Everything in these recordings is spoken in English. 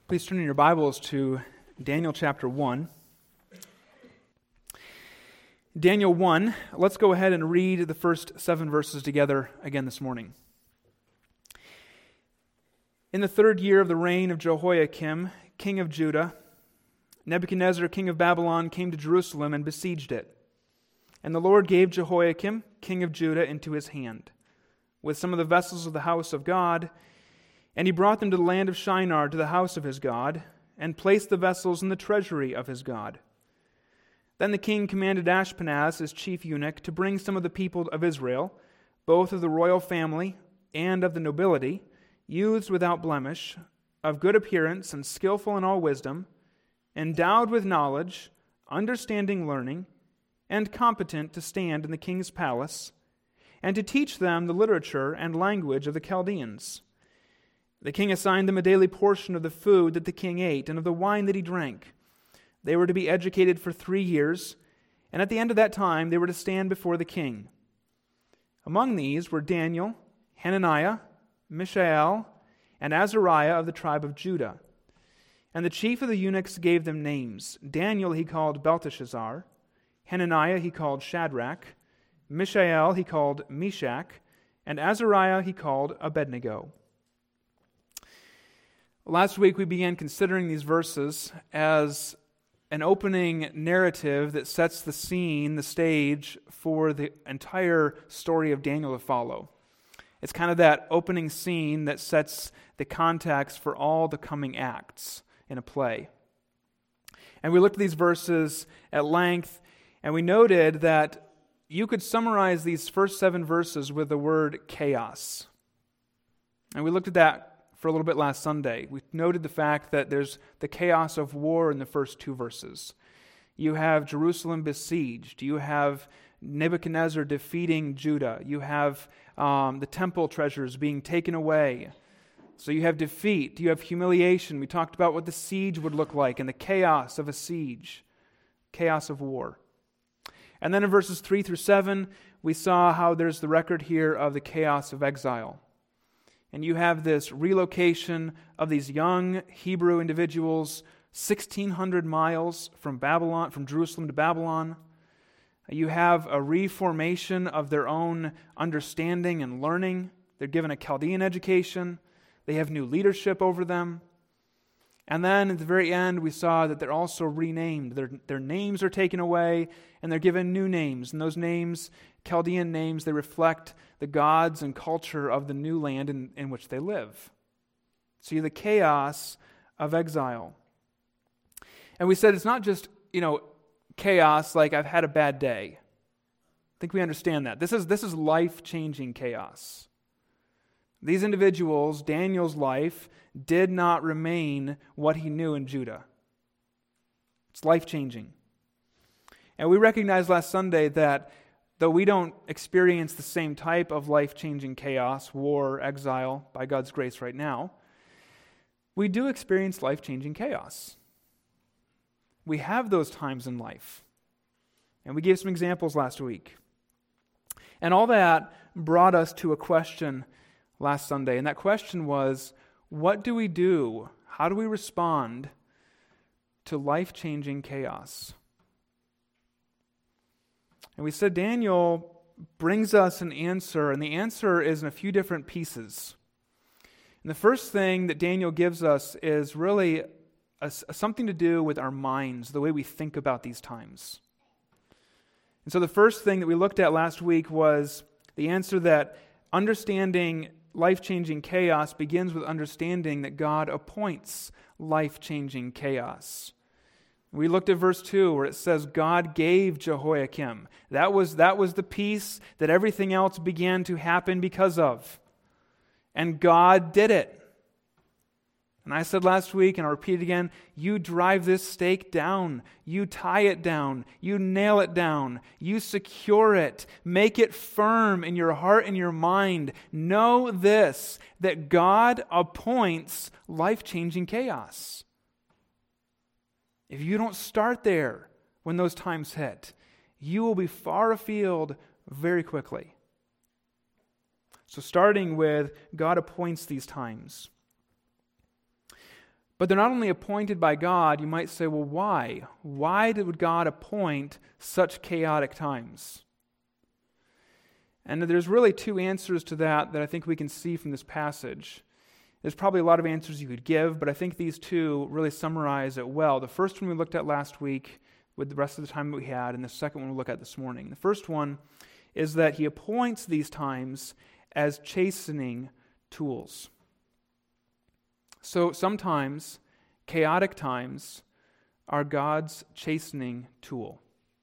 Please turn in your Bibles to Daniel chapter 1. Daniel 1, let's go ahead and read the first 7 verses together again this morning. In the 3rd year of the reign of Jehoiakim, king of Judah, Nebuchadnezzar, king of Babylon, came to Jerusalem and besieged it. And the Lord gave Jehoiakim, king of Judah, into his hand, with some of the vessels of the house of God. And he brought them to the land of Shinar, to the house of his God, and placed the vessels in the treasury of his God. Then the king commanded Ashpenaz, his chief eunuch, to bring some of the people of Israel, both of the royal family and of the nobility, youths without blemish, of good appearance and skillful in all wisdom, endowed with knowledge, understanding learning, and competent to stand in the king's palace, and to teach them the literature and language of the Chaldeans. The king assigned them a daily portion of the food that the king ate and of the wine that he drank. They were to be educated for 3 years, and at the end of that time they were to stand before the king. Among these were Daniel, Hananiah, Mishael, and Azariah of the tribe of Judah. And the chief of the eunuchs gave them names. Daniel he called Belteshazzar, Hananiah he called Shadrach, Mishael he called Meshach, and Azariah he called Abednego. Last week we began considering these verses as an opening narrative that sets the scene, the stage, for the entire story of Daniel to follow. It's kind of that opening scene that sets the context for all the coming acts in a play. And we looked at these verses at length, and we noted that you could summarize these first 7 verses with the word chaos. And we looked at that for a little bit last Sunday. We noted the fact that there's the chaos of war in the first 2 verses. You have Jerusalem besieged. You have Nebuchadnezzar defeating Judah. You have the temple treasures being taken away. So you have defeat. You have humiliation. We talked about what the siege would look like and the chaos of a siege, chaos of war. And then in verses 3 through 7, we saw how there's the record here of the chaos of exile. And you have this relocation of these young Hebrew individuals 1,600 miles from Babylon, from Jerusalem to Babylon. You have a reformation of their own understanding and learning. They're given a Chaldean education. They have new leadership over them. And then at the very end, we saw that they're also renamed. Their names are taken away, and they're given new names. And those names, Chaldean names, they reflect the gods and culture of the new land in which they live. See the chaos of exile. And we said it's not just, chaos like I've had a bad day. I think we understand that. This is life-changing chaos. These individuals, Daniel's life, did not remain what he knew in Judah. It's life-changing. And we recognized last Sunday that though we don't experience the same type of life-changing chaos, war, exile, by God's grace right now, we do experience life-changing chaos. We have those times in life. And we gave some examples last week. And all that brought us to a question last Sunday. And that question was, what do we do? How do we respond to life-changing chaos? And we said Daniel brings us an answer, and the answer is in a few different pieces. And the first thing that Daniel gives us is really something to do with our minds, the way we think about these times. And so the first thing that we looked at last week was the answer that understanding life-changing chaos begins with understanding that God appoints life-changing chaos. We looked at verse 2 where it says God gave Jehoiakim. That was the piece that everything else began to happen because of. And God did it. And I said last week, and I'll repeat it again, you drive this stake down. You tie it down. You nail it down. You secure it. Make it firm in your heart and your mind. Know this, that God appoints life-changing chaos. If you don't start there when those times hit, you will be far afield very quickly. So starting with God appoints these times. But they're not only appointed by God, you might say, well, why? Why would God appoint such chaotic times? And there's really two answers to that I think we can see from this passage. There's probably a lot of answers you could give, but I think these two really summarize it well. The first one we looked at last week with the rest of the time that we had, and the second one we'll look at this morning. The first one is that he appoints these times as chastening tools. So sometimes chaotic times are God's chastening tool.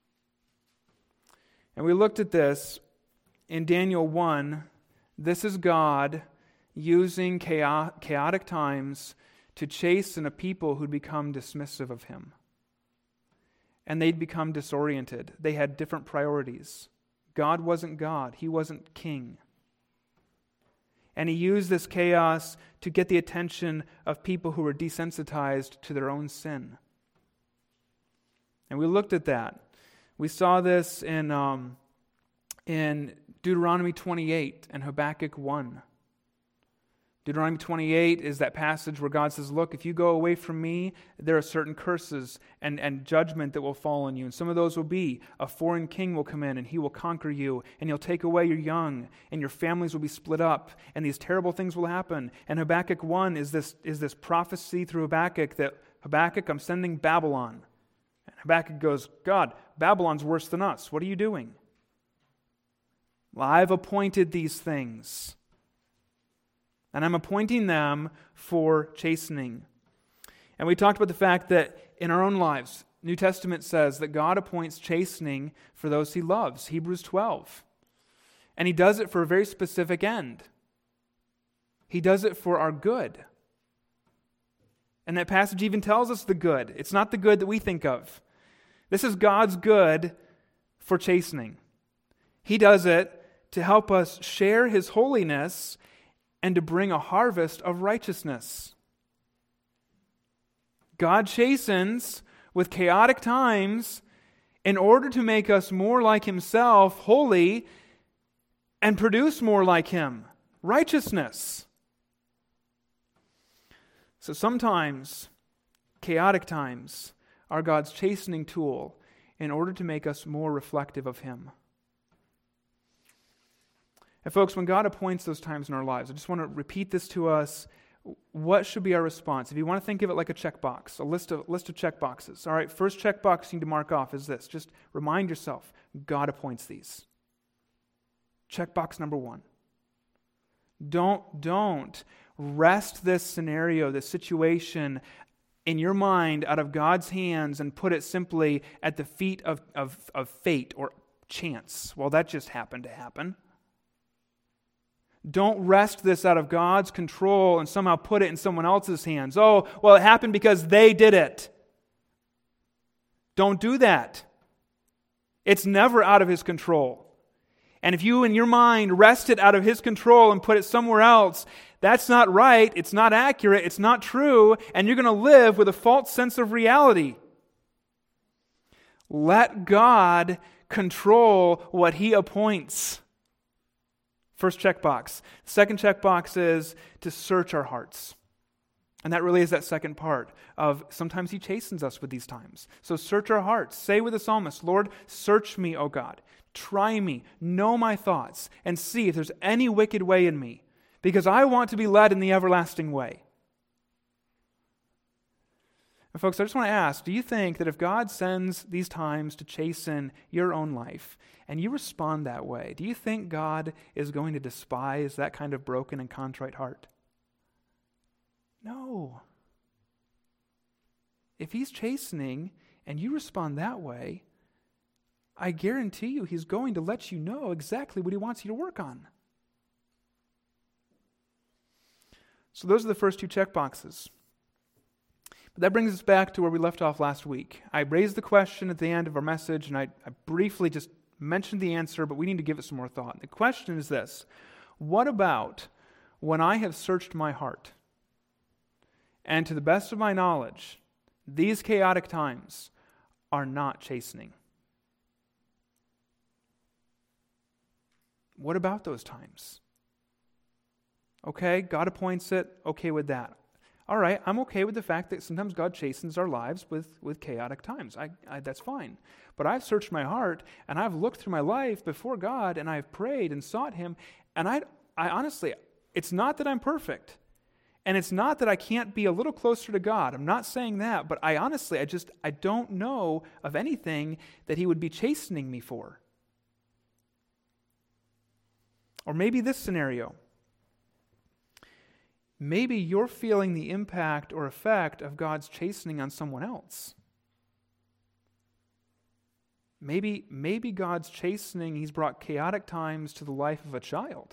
And we looked at this in Daniel 1. This is God using chaotic times to chasten a people who'd become dismissive of him. And they'd become disoriented. They had different priorities. God wasn't God. He wasn't king. And he used this chaos to get the attention of people who were desensitized to their own sin. And we looked at that. We saw this in Deuteronomy 28 and Habakkuk 1. Deuteronomy 28 is that passage where God says, look, if you go away from me, there are certain curses and judgment that will fall on you. And some of those will be, a foreign king will come in and he will conquer you, and he'll take away your young, and your families will be split up, and these terrible things will happen. And Habakkuk 1 is this prophecy through Habakkuk that, Habakkuk, I'm sending Babylon. And Habakkuk goes, God, Babylon's worse than us. What are you doing? Well, I've appointed these things. And I'm appointing them for chastening. And we talked about the fact that in our own lives, New Testament says that God appoints chastening for those he loves, Hebrews 12. And he does it for a very specific end. He does it for our good. And that passage even tells us the good. It's not the good that we think of. This is God's good for chastening. He does it to help us share his holiness and to bring a harvest of righteousness. God chastens with chaotic times in order to make us more like himself, holy, and produce more like him, righteousness. So sometimes, chaotic times are God's chastening tool in order to make us more reflective of him. And folks, when God appoints those times in our lives, I just want to repeat this to us. What should be our response? If you want to think of it like a checkbox, a list of checkboxes. All right, first checkbox you need to mark off is this. Just remind yourself, God appoints these. Checkbox number 1. Don't wrest this scenario, this situation in your mind out of God's hands and put it simply at the feet of fate or chance. Well, that just happened to happen. Don't wrest this out of God's control and somehow put it in someone else's hands. Oh, well, it happened because they did it. Don't do that. It's never out of his control. And if you in your mind wrest it out of his control and put it somewhere else, that's not right, it's not accurate, it's not true, and you're going to live with a false sense of reality. Let God control what he appoints. First checkbox. Second checkbox is to search our hearts. And that really is that second part of sometimes he chastens us with these times. So search our hearts. Say with the psalmist, Lord, search me, O God. Try me, know my thoughts, and see if there's any wicked way in me, because I want to be led in the everlasting way. And folks, I just want to ask, do you think that if God sends these times to chasten your own life, and you respond that way, do you think God is going to despise that kind of broken and contrite heart? No. If he's chastening and you respond that way, I guarantee you he's going to let you know exactly what he wants you to work on. So those are the first two checkboxes. But that brings us back to where we left off last week. I raised the question at the end of our message, and I briefly just mentioned the answer, but we need to give it some more thought. The question is this: what about when I have searched my heart, and to the best of my knowledge, these chaotic times are not chastening? What about those times? Okay, God appoints it, okay with that. all right, I'm okay with the fact that sometimes God chastens our lives with chaotic times. That's fine. But I've searched my heart, and I've looked through my life before God, and I've prayed and sought Him, and I honestly, it's not that I'm perfect, and it's not that I can't be a little closer to God. I'm not saying that, but I don't know of anything that He would be chastening me for. Or maybe this scenario. Maybe you're feeling the impact or effect of God's chastening on someone else. Maybe God's chastening, He's brought chaotic times to the life of a child.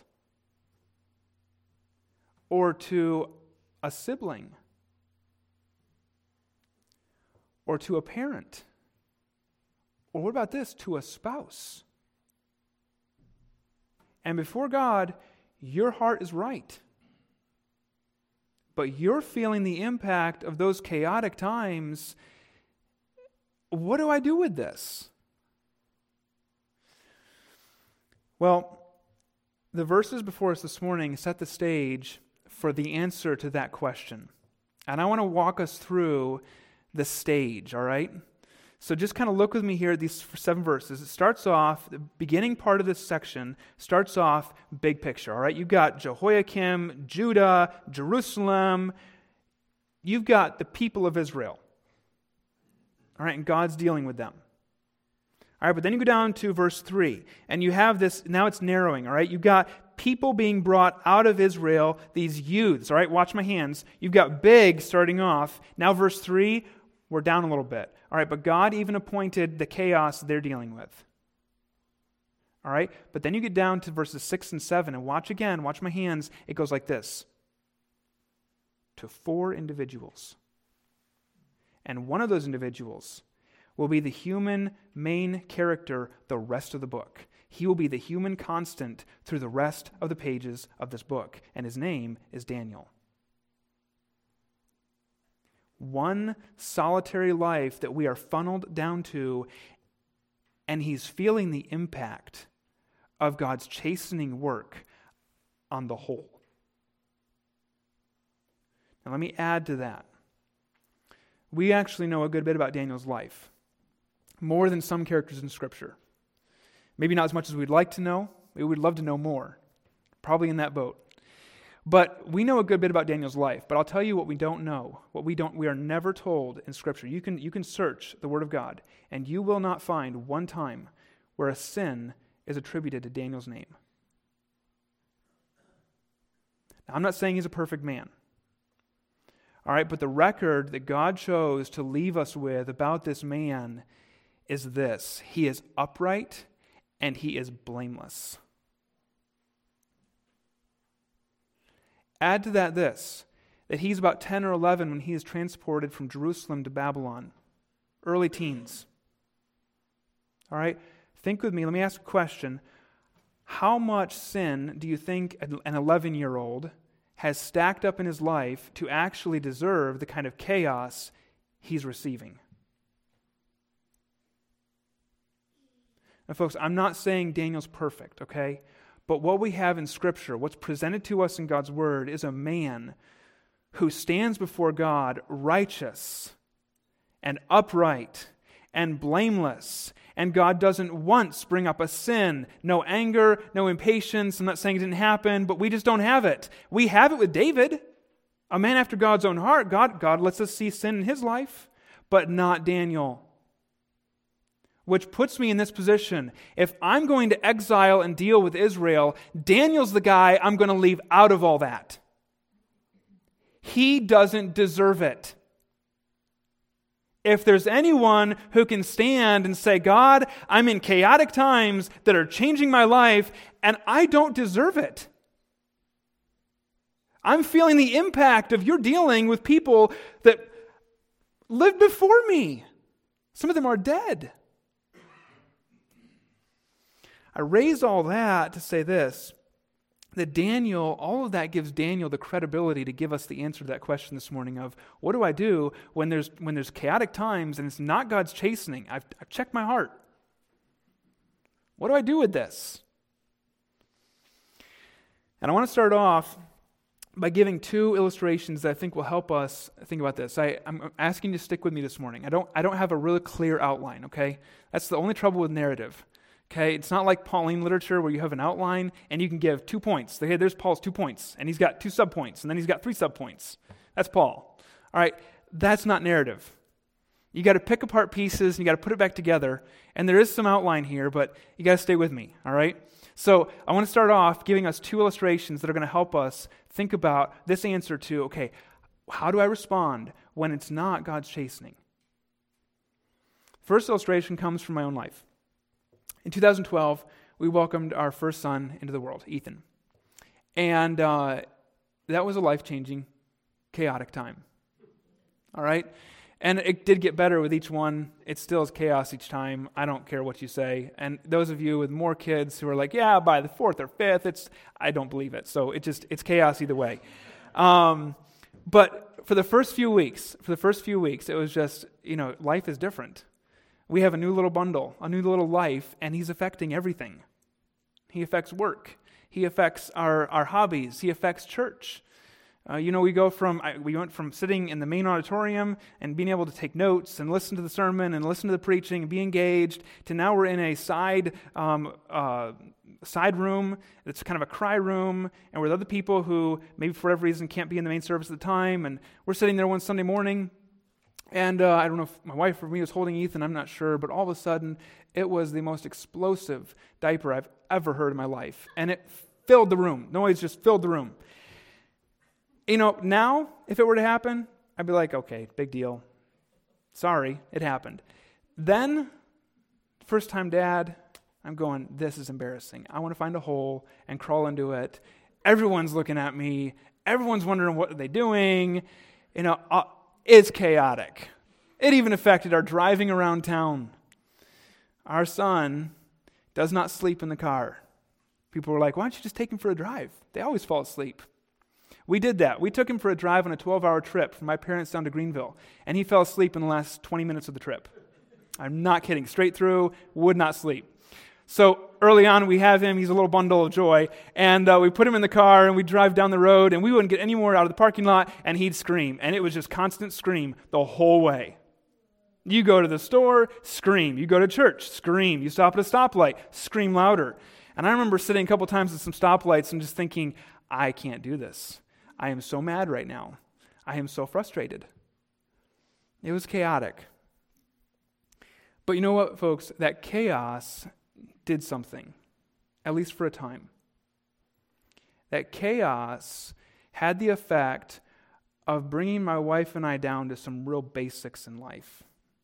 Or to a sibling. Or to a parent. Or what about this? To a spouse. And before God, your heart is right. But you're feeling the impact of those chaotic times. What do I do with this? Well, the verses before us this morning set the stage for the answer to that question. And I want to walk us through the stage, all right? So just kind of look with me here at these 7 verses. It starts off, the beginning part of this section starts off big picture, all right? You've got Jehoiakim, Judah, Jerusalem. You've got the people of Israel, all right? And God's dealing with them. All right, but then you go down to verse 3, and you have this, now it's narrowing, all right? You've got people being brought out of Israel, these youths, all right? Watch my hands. You've got big starting off. Now verse 3, we're down a little bit. All right, but God even appointed the chaos they're dealing with. All right, but then you get down to verses 6 and 7, and watch my hands. It goes like this. To 4 individuals. And one of those individuals will be the human main character the rest of the book. He will be the human constant through the rest of the pages of this book, and his name is Daniel. One solitary life that we are funneled down to, and he's feeling the impact of God's chastening work on the whole. Now let me add to that. We actually know a good bit about Daniel's life, more than some characters in Scripture. Maybe not as much as we'd like to know. We would love to know more. Probably in that boat. But we know a good bit about Daniel's life. But I'll tell you what we don't know. We are never told in Scripture. You can search the Word of God, and you will not find one time where a sin is attributed to Daniel's name. Now, I'm not saying he's a perfect man. All right, but the record that God chose to leave us with about this man is this. He is upright and he is blameless. Add to that this, that he's about 10 or 11 when he is transported from Jerusalem to Babylon. Early teens. All right? Think with me. Let me ask a question. How much sin do you think an 11-year-old has stacked up in his life to actually deserve the kind of chaos he's receiving? Now, folks, I'm not saying Daniel's perfect, okay? But what we have in Scripture, what's presented to us in God's Word, is a man who stands before God righteous and upright and blameless. And God doesn't once bring up a sin. No anger, no impatience. I'm not saying it didn't happen, but we just don't have it. We have it with David, a man after God's own heart. God lets us see sin in his life, but not Daniel. Which puts me in this position. If I'm going to exile and deal with Israel, Daniel's the guy I'm going to leave out of all that. He doesn't deserve it. If there's anyone who can stand and say, God, I'm in chaotic times that are changing my life, and I don't deserve it. I'm feeling the impact of your dealing with people that lived before me. Some of them are dead. I raise all that to say this, that Daniel, all of that gives Daniel the credibility to give us the answer to that question this morning of, what do I do when there's chaotic times and it's not God's chastening? I've checked my heart. What do I do with this? And I want to start off by giving two illustrations that I think will help us think about this. I'm asking you to stick with me this morning. I don't have a really clear outline, okay? That's the only trouble with narrative. Okay, it's not like Pauline literature where you have an outline and you can give 2 points. Okay, there's Paul's 2 points, and he's got 2 subpoints, and then he's got 3 subpoints. That's Paul. All right, that's not narrative. You got to pick apart pieces and you got to put it back together. And there is some outline here, but you got to stay with me. All right. So I want to start off giving us 2 illustrations that are going to help us think about this answer to, okay, how do I respond when it's not God's chastening? First illustration comes from my own life. In 2012, we welcomed our first son into the world, Ethan. And that was a life-changing, chaotic time. All right? And it did get better with each one. It still is chaos each time. I don't care what you say. And those of you with more kids who are like, yeah, by the 4th or 5th, I don't believe it. So it's chaos either way. But for the first few weeks, it was just, life is different. We have a new little bundle, a new little life, and he's affecting everything. He affects work. He affects our hobbies. He affects church. We went from sitting in the main auditorium and being able to take notes and listen to the sermon and listen to the preaching and be engaged to now we're in a side room. It's kind of a cry room, and we're with other people who maybe for whatever reason can't be in the main service at the time. And we're sitting there one Sunday morning, and I don't know if my wife or me was holding Ethan, I'm not sure, but all of a sudden it was the most explosive diaper I've ever heard in my life. And it filled the room. Noise just filled the room. Now, if it were to happen, I'd be like, okay, big deal. Sorry, it happened. Then, first time dad, I'm going, this is embarrassing. I want to find a hole and crawl into it. Everyone's looking at me. Everyone's wondering what are they doing. It's chaotic. It even affected our driving around town. Our son does not sleep in the car. People were like, why don't you just take him for a drive? They always fall asleep. We did that. We took him for a drive on a 12-hour trip from my parents down to Greenville, and he fell asleep in the last 20 minutes of the trip. I'm not kidding. Straight through, would not sleep. So early on, we have him. He's a little bundle of joy, and we put him in the car, and we drive down the road, and we wouldn't get any more out of the parking lot, and he'd scream, and it was just constant scream the whole way. You go to the store, scream. You go to church, scream. You stop at a stoplight, scream louder. And I remember sitting a couple times at some stoplights and just thinking, I can't do this. I am so mad right now. I am so frustrated. It was chaotic. But you know what, folks? That chaos did something, at least for a time. That chaos had the effect of bringing my wife and I down to some real basics in life.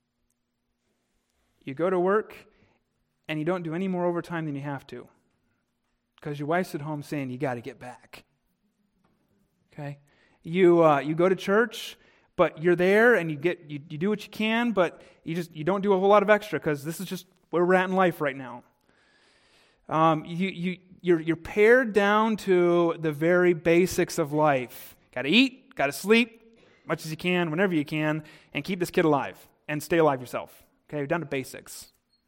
You go to work, and you don't do any more overtime than you have to, because your wife's at home saying, you got to get back. Okay, you go to church, but you're there and you do what you can, but you don't do a whole lot of extra because this is just where we're at in life right now. You're pared down to the very basics of life. Got to eat, got to sleep, much as you can, whenever you can, and keep this kid alive and stay alive yourself. Okay, you're down to basics.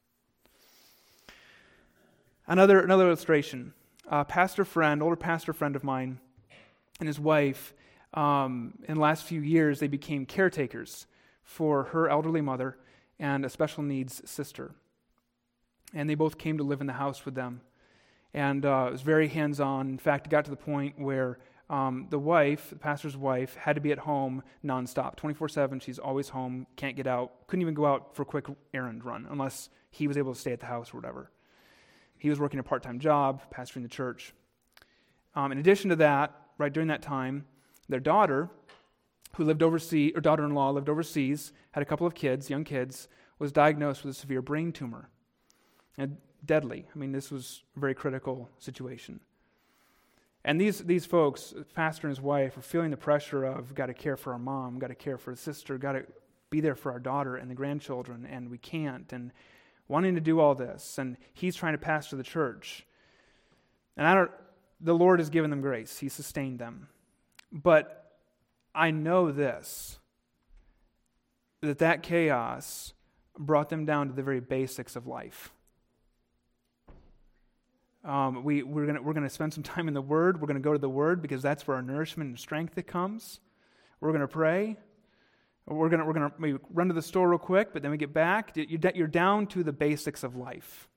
Another illustration. Older pastor friend of mine, and his wife, in the last few years, they became caretakers for her elderly mother and a special needs sister. And they both came to live in the house with them. And it was very hands-on. In fact, it got to the point where the pastor's wife, had to be at home nonstop, 24/7. She's always home, can't get out, couldn't even go out for a quick errand run unless he was able to stay at the house or whatever. He was working a part-time job, pastoring the church. In addition to that, right during that time, their daughter, daughter-in-law lived overseas, had a couple of kids, young kids, was diagnosed with a severe brain tumor. And deadly. This was a very critical situation. And these folks, pastor and his wife, were feeling the pressure of, got to care for our mom, got to care for the sister, got to be there for our daughter and the grandchildren, and we can't, and wanting to do all this. And he's trying to pastor the church. And the Lord has given them grace. He sustained them. But I know this, that chaos brought them down to the very basics of life. We're gonna spend some time in the Word. We're going to go to the Word because that's where our nourishment and strength that comes. We're going to pray. We're gonna maybe run to the store real quick, but then we get back. You're down to the basics of life.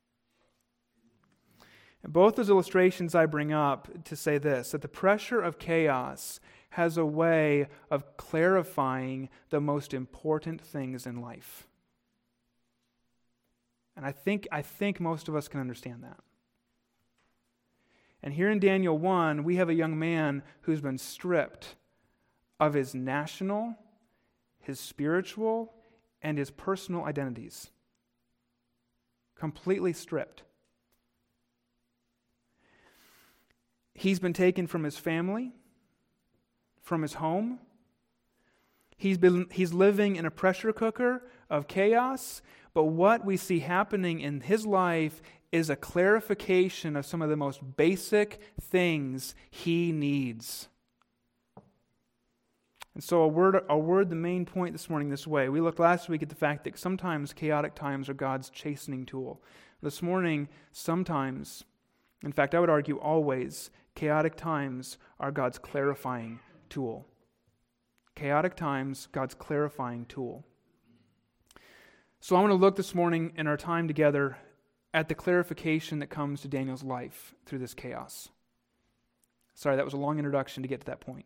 And both those illustrations I bring up to say this, that the pressure of chaos has a way of clarifying the most important things in life. And I think most of us can understand that. And here in Daniel 1, we have a young man who's been stripped of his national, his spiritual, and his personal identities. Completely stripped. He's been taken from his family, from his home. He's living in a pressure cooker of chaos, but what we see happening in his life is a clarification of some of the most basic things he needs. And so I'll word the main point this morning this way. We looked last week at the fact that sometimes chaotic times are God's chastening tool. This morning, sometimes, in fact, I would argue always, chaotic times are God's clarifying tool. Chaotic times, God's clarifying tool. So I want to look this morning in our time together at the clarification that comes to Daniel's life through this chaos. Sorry, that was a long introduction to get to that point.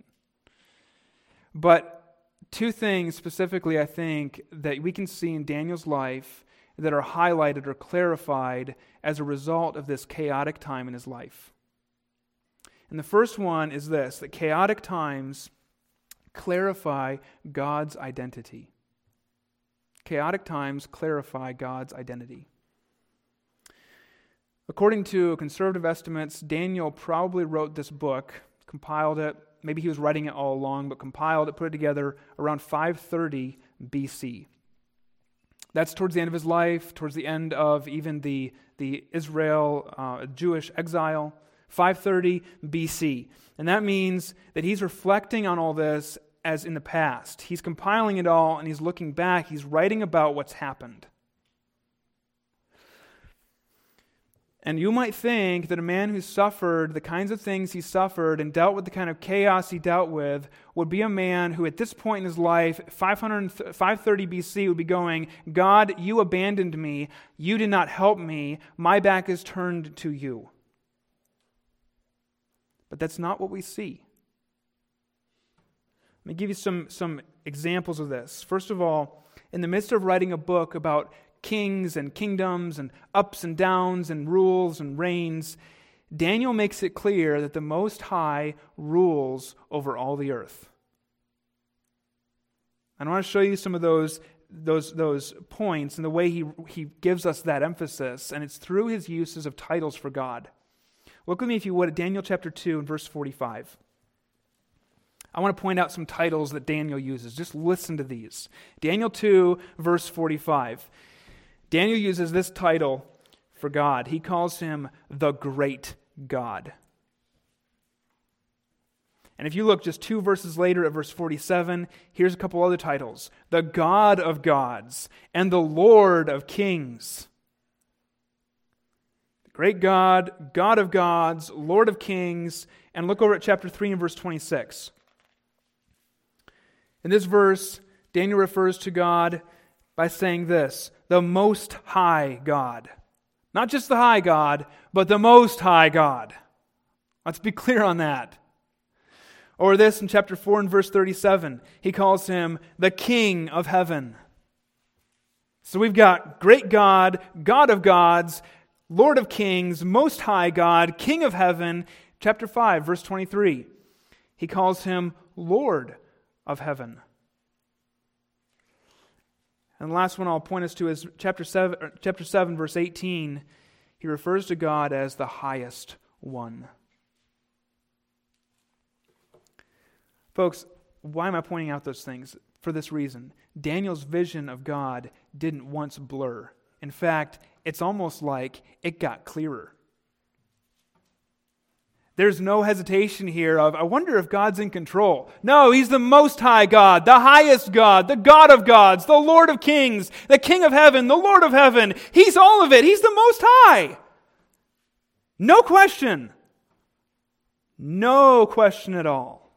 But two things specifically, I think, that we can see in Daniel's life that are highlighted or clarified as a result of this chaotic time in his life. And the first one is this, that chaotic times clarify God's identity. Chaotic times clarify God's identity. According to conservative estimates, Daniel probably wrote this book, compiled it. Maybe he was writing it all along, but compiled it, put it together around 530 BC. That's towards the end of his life, towards the end of even the Israel Jewish exile, 530 BC. And that means that he's reflecting on all this as in the past. He's compiling it all and he's looking back. He's writing about what's happened. And you might think that a man who suffered the kinds of things he suffered and dealt with the kind of chaos he dealt with would be a man who at this point in his life, 530 BC, would be going, God, you abandoned me. You did not help me. My back is turned to you. But that's not what we see. Let me give you some examples of this. First of all, in the midst of writing a book about kings and kingdoms and ups and downs and rules and reigns, Daniel makes it clear that the Most High rules over all the earth. And I want to show you some of those points and the way he gives us that emphasis, and it's through his uses of titles for God. Look with me, if you would, at Daniel chapter 2 and verse 45. I want to point out some titles that Daniel uses. Just listen to these. Daniel 2, verse 45. Daniel uses this title for God. He calls him the Great God. And if you look just 2 verses later at verse 47, here's a couple other titles. The God of gods and the Lord of kings. The great God, God of gods, Lord of kings. And look over at chapter 3 and verse 26. In this verse, Daniel refers to God by saying this, the Most High God. Not just the High God, but the Most High God. Let's be clear on that. Or this in chapter 4 and verse 37, he calls him the King of Heaven. So we've got great God, God of gods, Lord of kings, Most High God, King of Heaven. Chapter 5, verse 23, he calls him Lord of heaven. And the last one I'll point us to is chapter 7, verse 18. He refers to God as the highest one. Folks, why am I pointing out those things? For this reason. Daniel's vision of God didn't once blur. In fact, it's almost like it got clearer. There's no hesitation here of, I wonder if God's in control. No, He's the Most High God, the highest God, the God of gods, the Lord of kings, the King of heaven, the Lord of heaven. He's all of it. He's the Most High. No question. No question at all.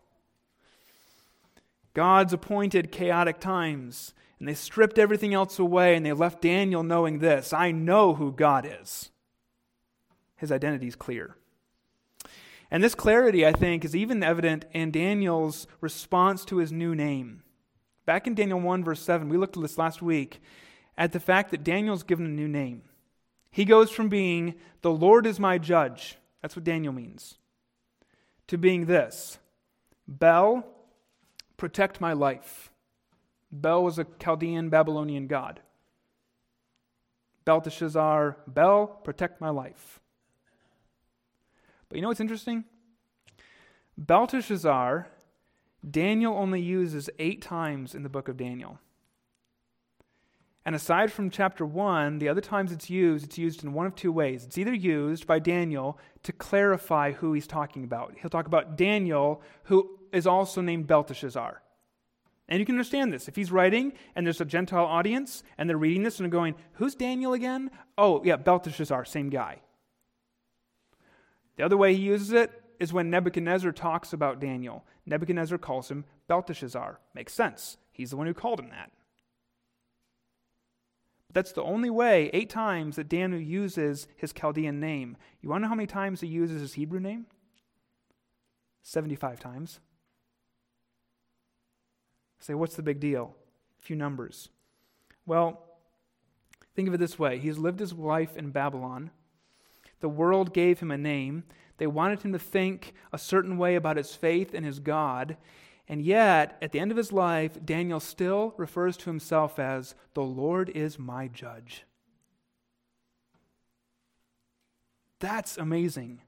God's appointed chaotic times, and they stripped everything else away, and they left Daniel knowing this: I know who God is. His identity is clear. And this clarity, I think, is even evident in Daniel's response to his new name. Back in Daniel 1, verse 7, we looked at this last week, at the fact that Daniel's given a new name. He goes from being, the Lord is my judge, that's what Daniel means, to being this: Bel, protect my life. Bel was a Chaldean Babylonian god. Belteshazzar, Bel, protect my life. But you know what's interesting? Belteshazzar, Daniel only uses 8 times in the book of Daniel. And aside from chapter 1, the other times it's used in one of 2 ways. It's either used by Daniel to clarify who he's talking about. He'll talk about Daniel, who is also named Belteshazzar. And you can understand this. If he's writing and there's a Gentile audience and they're reading this and they're going, who's Daniel again? Oh, yeah, Belteshazzar, same guy. The other way he uses it is when Nebuchadnezzar talks about Daniel. Nebuchadnezzar calls him Belteshazzar. Makes sense. He's the one who called him that. But that's the only way, 8 times, that Daniel uses his Chaldean name. You want to know how many times he uses his Hebrew name? 75 times. Say, what's the big deal? A few numbers. Well, think of it this way. He's lived his life in Babylon. The world gave him a name. They wanted him to think a certain way about his faith and his God. And yet, at the end of his life, Daniel still refers to himself as, the Lord is my judge. That's amazing.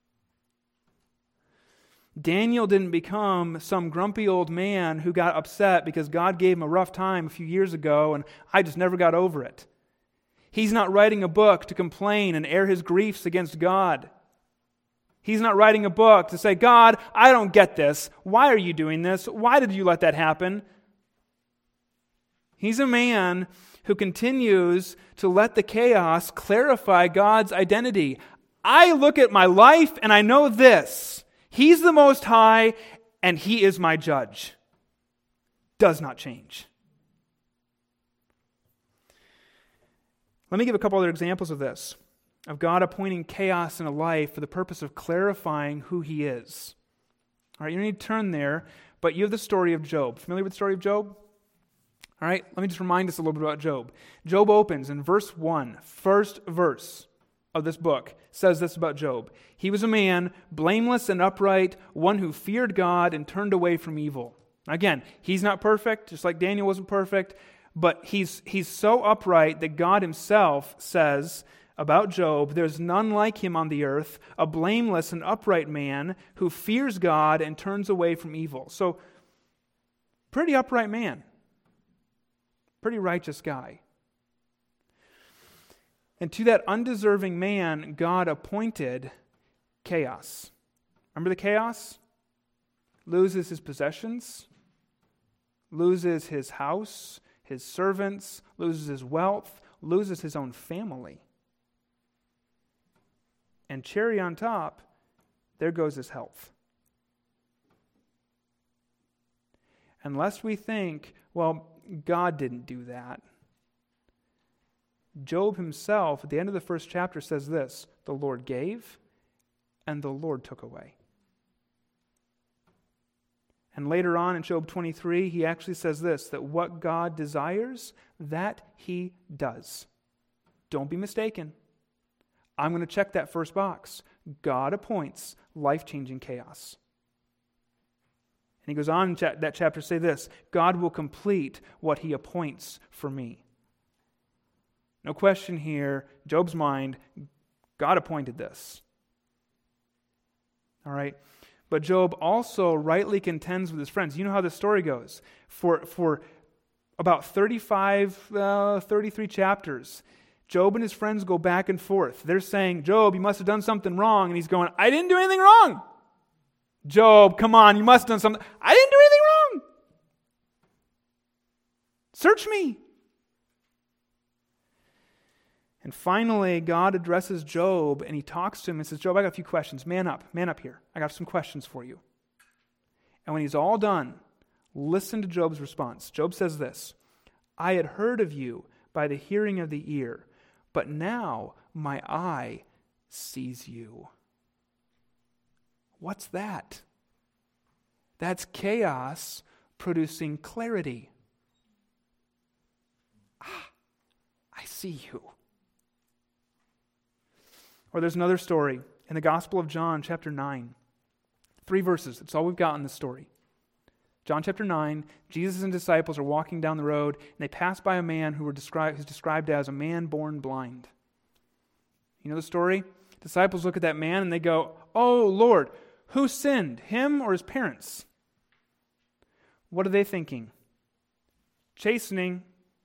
Daniel didn't become some grumpy old man who got upset because God gave him a rough time a few years ago and I just never got over it. He's not writing a book to complain and air his griefs against God. He's not writing a book to say, God, I don't get this. Why are you doing this? Why did you let that happen? He's a man who continues to let the chaos clarify God's identity. I look at my life and I know this. He's the Most High, and He is my judge. Does not change. Let me give a couple other examples of this, of God appointing chaos in a life for the purpose of clarifying who He is. All right, you don't need to turn there, but you have the story of Job. Familiar with the story of Job? All right, let me just remind us a little bit about Job. Job opens in verse 1, first verse of this book, says this about Job. He was a man, blameless and upright, one who feared God and turned away from evil. Again, he's not perfect, just like Daniel wasn't perfect, but he's so upright that God Himself says about Job, there's none like him on the earth, a blameless and upright man who fears God and turns away from evil. So, pretty upright man. Pretty righteous guy. And to that undeserving man, God appointed chaos. Remember the chaos? Loses his possessions, loses his house, his servants, loses his wealth, loses his own family. And cherry on top, there goes his health. Unless we think, well, God didn't do that. Job himself, at the end of the first chapter, says this: the Lord gave, and the Lord took away. And later on in Job 23, he actually says this, that what God desires, that He does. Don't be mistaken. I'm going to check that first box. God appoints life-changing chaos. And he goes on in that chapter to say this: God will complete what He appoints for me. No question here, Job's mind, God appointed this. All right? But Job also rightly contends with his friends. You know how the story goes. For about 33 chapters, Job and his friends go back and forth. They're saying, Job, you must have done something wrong. And he's going, I didn't do anything wrong. Job, come on, you must have done something. I didn't do anything wrong. Search me. And finally, God addresses Job, and he talks to him and says, Job, I got a few questions. Man up here. I got some questions for you. And when he's all done, listen to Job's response. Job says this, I had heard of you by the hearing of the ear, but now my eye sees you. What's that? That's chaos producing clarity. I see you. Or there's another story in the Gospel of John, chapter 9. 3 verses. That's all we've got in this story. John chapter 9, Jesus and disciples are walking down the road, and they pass by a man who's described as a man born blind. You know the story? Disciples look at that man and they go, Oh, Lord, who sinned, him or his parents? What are they thinking? Chastening.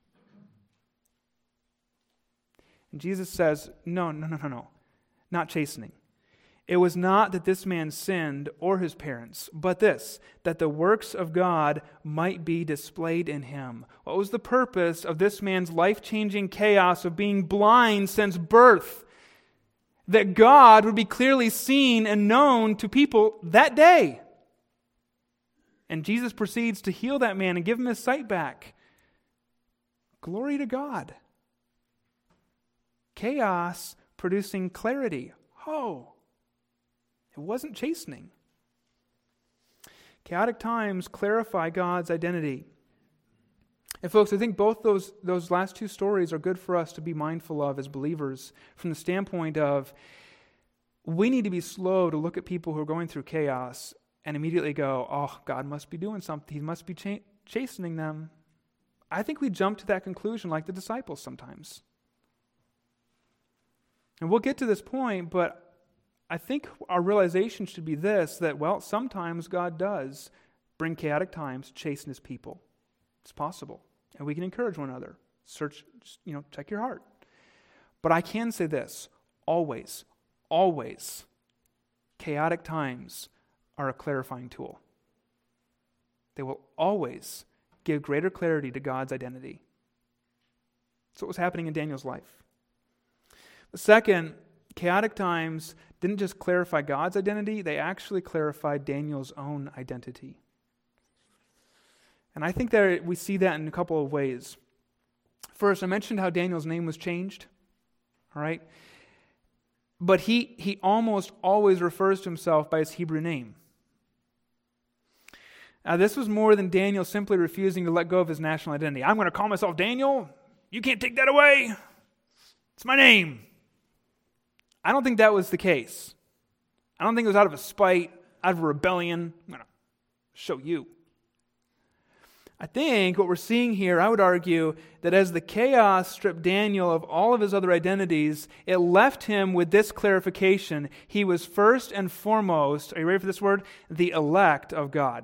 And Jesus says, No. Not chastening. It was not that this man sinned or his parents, but this, that the works of God might be displayed in him. What was the purpose of this man's life-changing chaos of being blind since birth? That God would be clearly seen and known to people that day. And Jesus proceeds to heal that man and give him his sight back. Glory to God. Chaos producing clarity. Oh, it wasn't chastening. Chaotic times clarify God's identity. And folks, I think both those last two stories are good for us to be mindful of as believers from the standpoint of we need to be slow to look at people who are going through chaos and immediately go, oh, God must be doing something. He must be chastening them. I think we jump to that conclusion like the disciples sometimes. And we'll get to this point, but I think our realization should be this, that, well, sometimes God does bring chaotic times to chasten his people. It's possible. And we can encourage one another. Check your heart. But I can say this, always, chaotic times are a clarifying tool. They will always give greater clarity to God's identity. That's what was happening in Daniel's life. The second, chaotic times didn't just clarify God's identity, they actually clarified Daniel's own identity. And I think that we see that in a couple of ways. First, I mentioned how Daniel's name was changed. All right? But he almost always refers to himself by his Hebrew name. Now, this was more than Daniel simply refusing to let go of his national identity. I'm going to call myself Daniel. You can't take that away. It's my name. I don't think that was the case. I don't think it was out of a spite, out of a rebellion. I'm going to show you. I think what we're seeing here, I would argue, that as the chaos stripped Daniel of all of his other identities, it left him with this clarification. He was first and foremost, are you ready for this word? The elect of God.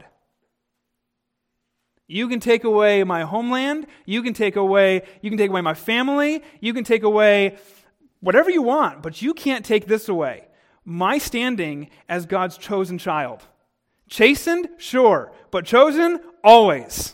You can take away my homeland, you can take away my family, you can take away whatever you want, but you can't take this away. My standing as God's chosen child. Chastened? Sure. But chosen? Always.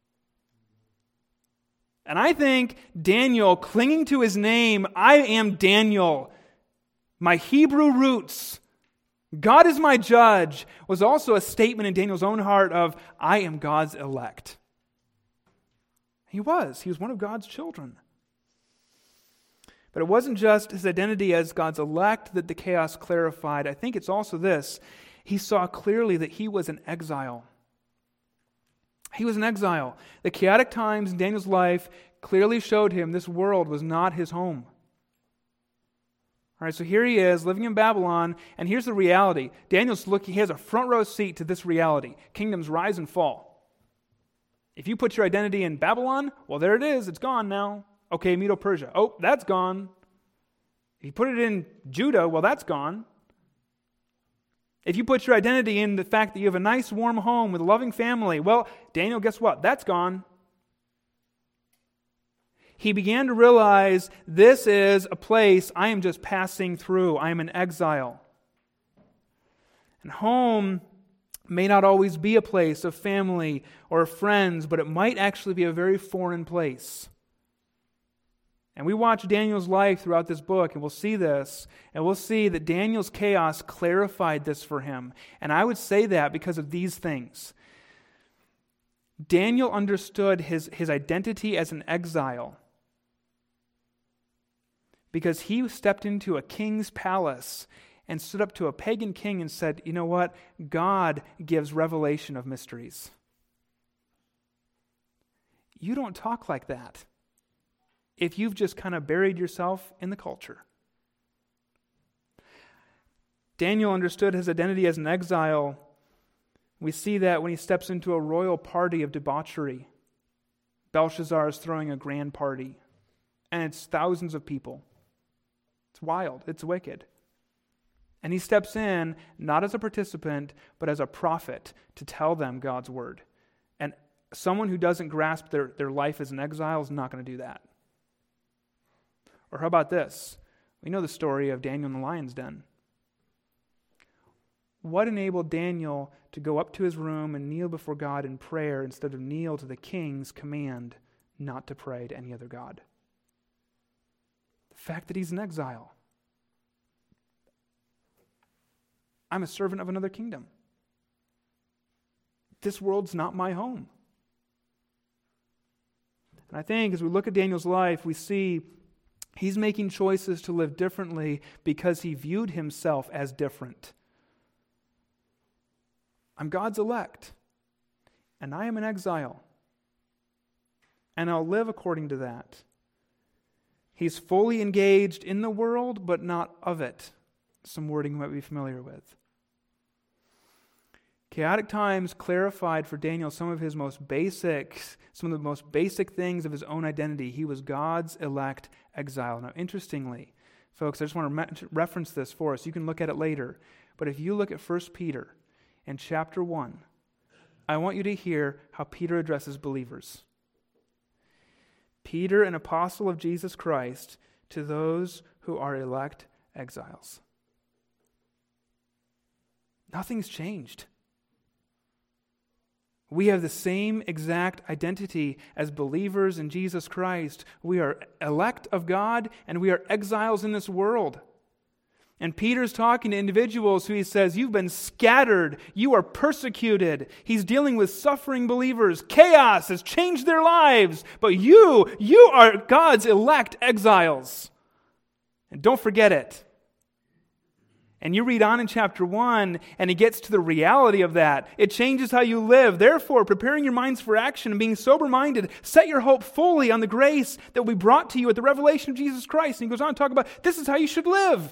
And I think Daniel, clinging to his name, I am Daniel, my Hebrew roots, God is my judge, was also a statement in Daniel's own heart of, I am God's elect. He was one of God's children. But it wasn't just his identity as God's elect that the chaos clarified. I think it's also this. He saw clearly that he was an exile. He was an exile. The chaotic times in Daniel's life clearly showed him this world was not his home. All right, so here he is living in Babylon, and here's the reality. Daniel's looking, he has a front row seat to this reality. Kingdoms rise and fall. If you put your identity in Babylon, well, there it is. It's gone now. Okay, Medo-Persia. Oh, that's gone. If you put it in Judah, well, that's gone. If you put your identity in the fact that you have a nice, warm home with a loving family, well, Daniel, guess what? That's gone. He began to realize this is a place I am just passing through. I am in exile. And home may not always be a place of family or friends, but it might actually be a very foreign place. And we watch Daniel's life throughout this book, and we'll see this, and we'll see that Daniel's chaos clarified this for him. And I would say that because of these things. Daniel understood his identity as an exile because he stepped into a king's palace and stood up to a pagan king and said, you know what? God gives revelation of mysteries. You don't talk like that if you've just kind of buried yourself in the culture. Daniel understood his identity as an exile. We see that when he steps into a royal party of debauchery. Belshazzar is throwing a grand party, and it's thousands of people. It's wild. It's wicked. And he steps in, not as a participant, but as a prophet to tell them God's word. And someone who doesn't grasp their life as an exile is not going to do that. Or how about this? We know the story of Daniel in the lion's den. What enabled Daniel to go up to his room and kneel before God in prayer instead of kneel to the king's command not to pray to any other god? The fact that he's in exile. I'm a servant of another kingdom. This world's not my home. And I think as we look at Daniel's life, we see he's making choices to live differently because he viewed himself as different. I'm God's elect, and I am in exile, and I'll live according to that. He's fully engaged in the world, but not of it. Some wording you might be familiar with. Chaotic times clarified for Daniel some of the most basic things of his own identity. He was God's elect exile. Now, interestingly, folks, I just want to reference this for us. You can look at it later. But if you look at 1 Peter in chapter 1, I want you to hear how Peter addresses believers. Peter, an apostle of Jesus Christ, to those who are elect exiles. Nothing's changed. We have the same exact identity as believers in Jesus Christ. We are elect of God, and we are exiles in this world. And Peter's talking to individuals who he says, you've been scattered, you are persecuted. He's dealing with suffering believers. Chaos has changed their lives, but you are God's elect exiles. And don't forget it. And you read on in chapter 1, and he gets to the reality of that. It changes how you live. Therefore, preparing your minds for action and being sober-minded, set your hope fully on the grace that will be brought to you at the revelation of Jesus Christ. And he goes on to talk about, this is how you should live.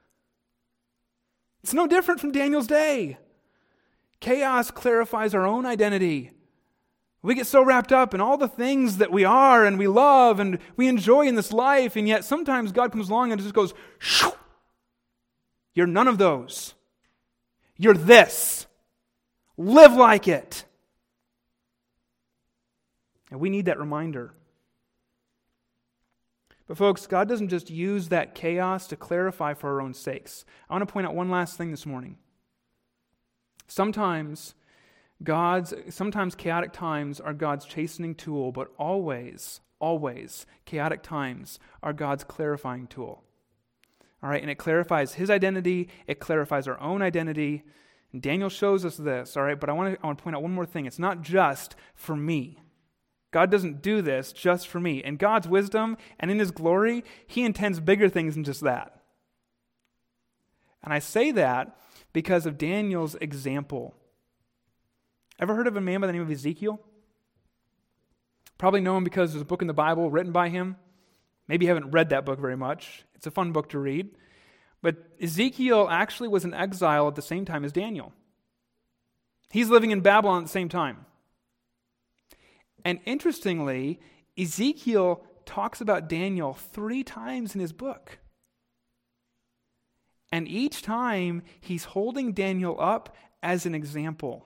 It's no different from Daniel's day. Chaos clarifies our own identity. We get so wrapped up in all the things that we are and we love and we enjoy in this life, and yet sometimes God comes along and just goes, shoo! You're none of those. You're this. Live like it. And we need that reminder. But folks, God doesn't just use that chaos to clarify for our own sakes. I want to point out one last thing this morning. Sometimes chaotic times are God's chastening tool, but always, chaotic times are God's clarifying tool. All right, and it clarifies his identity, it clarifies our own identity. And Daniel shows us this, all right, but I want to point out one more thing. It's not just for me. God doesn't do this just for me. In God's wisdom and in his glory, he intends bigger things than just that. And I say that because of Daniel's example. Ever heard of a man by the name of Ezekiel? Probably know him because there's a book in the Bible written by him. Maybe you haven't read that book very much. It's a fun book to read. But Ezekiel actually was in exile at the same time as Daniel. He's living in Babylon at the same time. And interestingly, Ezekiel talks about Daniel 3 times in his book. And each time, he's holding Daniel up as an example.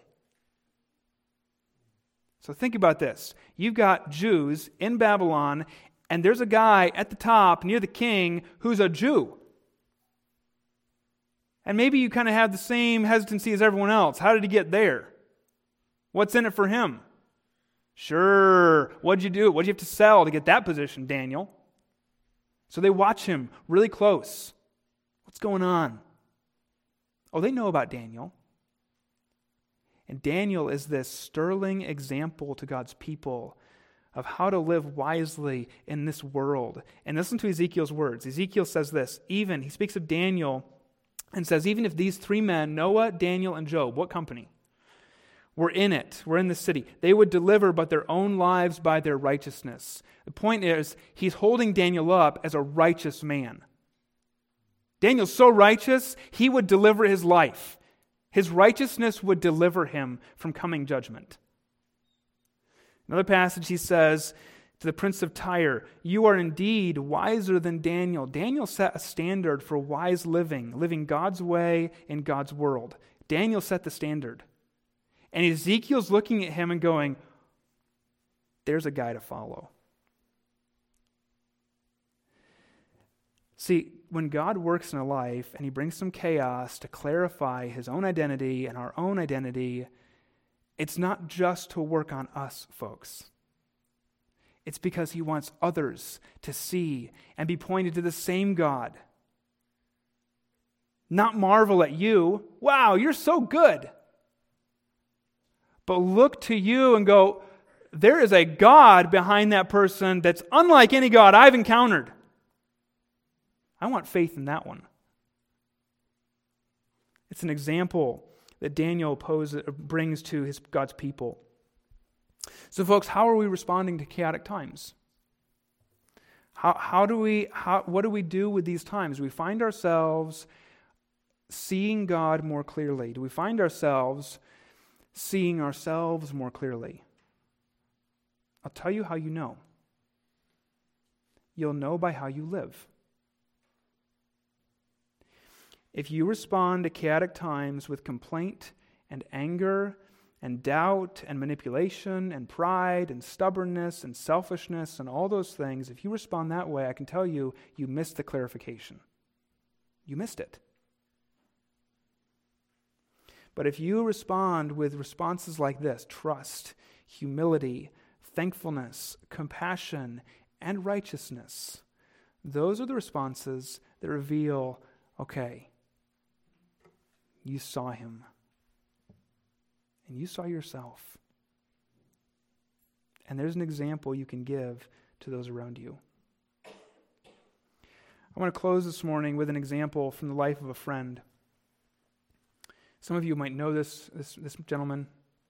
So think about this. You've got Jews in Babylon, and there's a guy at the top near the king who's a Jew. And maybe you kind of have the same hesitancy as everyone else. How did he get there? What's in it for him? Sure, what'd you do? What'd you have to sell to get that position, Daniel? So they watch him really close. What's going on? Oh, they know about Daniel. And Daniel is this sterling example to God's people of how to live wisely in this world. And listen to Ezekiel's words. Ezekiel says this, he speaks of Daniel and says, even if these three men, Noah, Daniel, and Job, what company? Were in the city. They would deliver but their own lives by their righteousness. The point is, he's holding Daniel up as a righteous man. Daniel's so righteous, he would deliver his life. His righteousness would deliver him from coming judgment. Another passage he says to the prince of Tyre, you are indeed wiser than Daniel. Daniel set a standard for wise living God's way in God's world. Daniel set the standard. And Ezekiel's looking at him and going, there's a guy to follow. See, when God works in a life and he brings some chaos to clarify his own identity and our own identity, it's not just to work on us, folks. It's because he wants others to see and be pointed to the same God. Not marvel at you. Wow, you're so good. But look to you and go, there is a God behind that person that's unlike any God I've encountered. I want faith in that one. It's an example that Daniel brings to God's people. So folks, how are we responding to chaotic times? What do we do with these times? Do we find ourselves seeing God more clearly? Do we find ourselves seeing ourselves more clearly? I'll tell you how you know. You'll know by how you live. If you respond to chaotic times with complaint and anger and doubt and manipulation and pride and stubbornness and selfishness and all those things, if you respond that way, I can tell you, you missed the clarification. You missed it. But if you respond with responses like this, trust, humility, thankfulness, compassion, and righteousness, those are the responses that reveal, okay, you saw him. And you saw yourself. And there's an example you can give to those around you. I want to close this morning with an example from the life of a friend. Some of you might know this gentleman.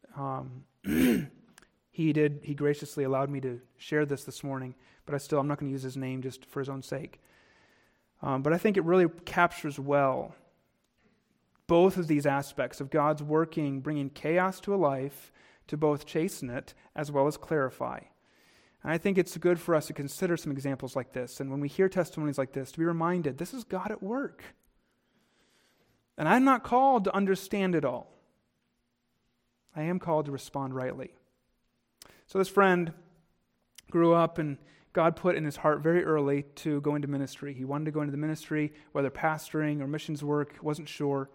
He graciously allowed me to share this morning, but I'm not going to use his name just for his own sake. But I think it really captures well both of these aspects of God's working, bringing chaos to a life, to both chasten it as well as clarify. And I think it's good for us to consider some examples like this. And when we hear testimonies like this, to be reminded, this is God at work. And I'm not called to understand it all. I am called to respond rightly. So this friend grew up, and God put in his heart very early to go into ministry. He wanted to go into the ministry, whether pastoring or missions work, wasn't sure.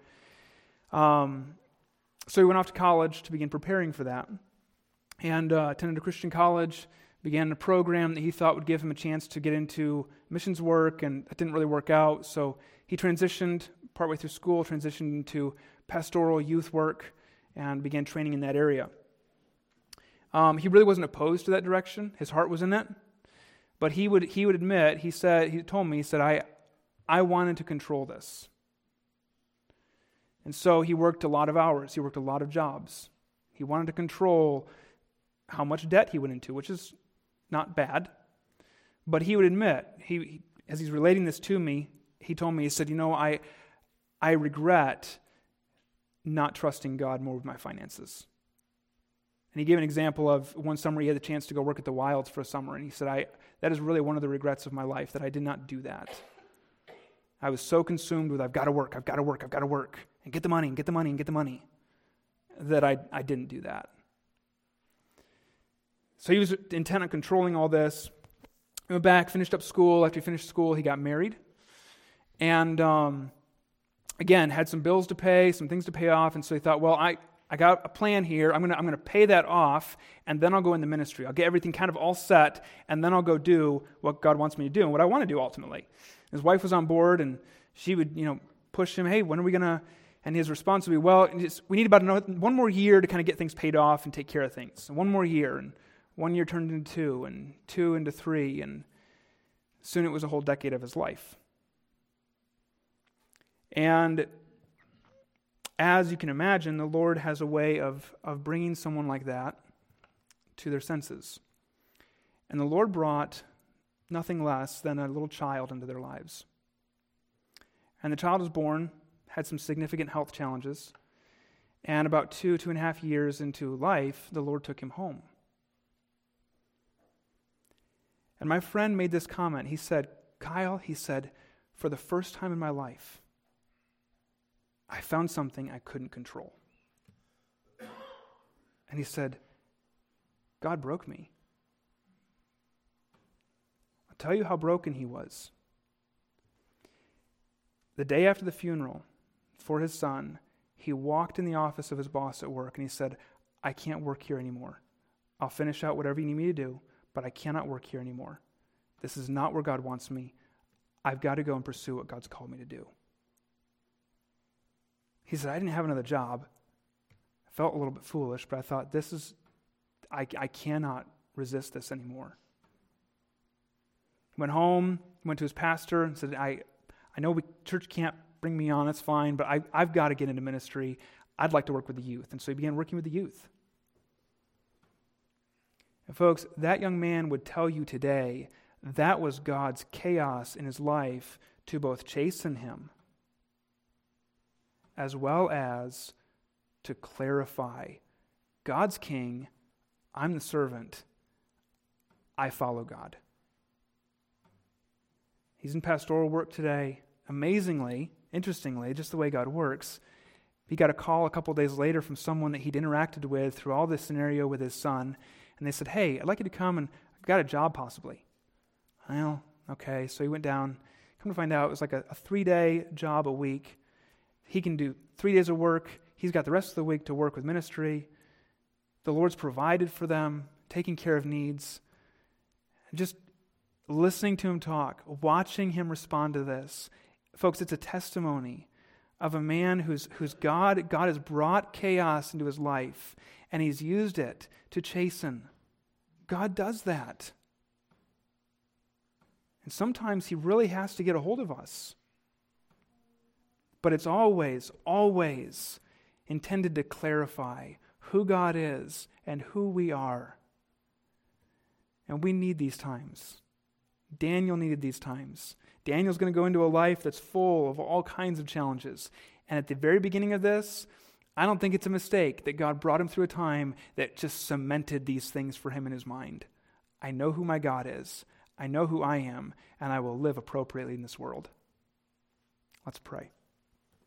So he went off to college to begin preparing for that, and attended a Christian college, began a program that he thought would give him a chance to get into missions work, and it didn't really work out. So he transitioned partway through school, transitioned into pastoral youth work, and began training in that area. He really wasn't opposed to that direction. His heart was in it. But he would admit, he told me, I wanted to control this. And so he worked a lot of hours. He worked a lot of jobs. He wanted to control how much debt he went into, which is not bad. But he would admit, as he's relating this to me, he told me, he said, I regret not trusting God more with my finances. And he gave an example of one summer he had the chance to go work at the Wilds for a summer, and he said, that is really one of the regrets of my life, that I did not do that. I was so consumed with, I've got to work, and get the money, that I didn't do that. So he was intent on controlling all this. He went back, finished up school. After he finished school, he got married. And again, had some bills to pay, some things to pay off, and so he thought, well, I got a plan here. I'm gonna pay that off, and then I'll go into ministry. I'll get everything kind of all set, and then I'll go do what God wants me to do and what I want to do ultimately. His wife was on board, and she would, push him, hey, when are we going to, and his response would be, well, we need about one more year to kind of get things paid off and take care of things. And one more year, and 1 year turned into 2, and 2 into 3, and soon it was a whole decade of his life. And as you can imagine, the Lord has a way of bringing someone like that to their senses. And the Lord brought nothing less than a little child into their lives. And the child was born, had some significant health challenges, and about 2.5 years into life, the Lord took him home. And my friend made this comment. He said, Kyle, for the first time in my life, I found something I couldn't control. And he said, God broke me. I'll tell you how broken he was. The day after the funeral for his son, he walked in the office of his boss at work and he said, I can't work here anymore. I'll finish out whatever you need me to do, but I cannot work here anymore. This is not where God wants me. I've got to go and pursue what God's called me to do. He said, I didn't have another job. I felt a little bit foolish, but I thought, I cannot resist this anymore. Went home, went to his pastor and said, I know church can't bring me on, that's fine, but I've got to get into ministry. I'd like to work with the youth. And so he began working with the youth. And folks, that young man would tell you today that was God's chaos in his life to both chasten him as well as to clarify, God's king, I'm the servant, I follow God. He's in pastoral work today. Amazingly, interestingly, just the way God works, he got a call a couple days later from someone that he'd interacted with through all this scenario with his son, and they said, hey, I'd like you to come, and I've got a job possibly. Well, okay, so he went down. Come to find out, it was like a 3-day job a week. He can do 3 days of work. He's got the rest of the week to work with ministry. The Lord's provided for them, taking care of needs. Just listening to him talk, watching him respond to this. Folks, it's a testimony of a man who's God has brought chaos into his life, and he's used it to chasten. God does that. And sometimes he really has to get a hold of us. But it's always, always intended to clarify who God is and who we are. And we need these times. Daniel needed these times. Daniel's going to go into a life that's full of all kinds of challenges. And at the very beginning of this, I don't think it's a mistake that God brought him through a time that just cemented these things for him in his mind. I know who my God is. I know who I am, and I will live appropriately in this world. Let's pray.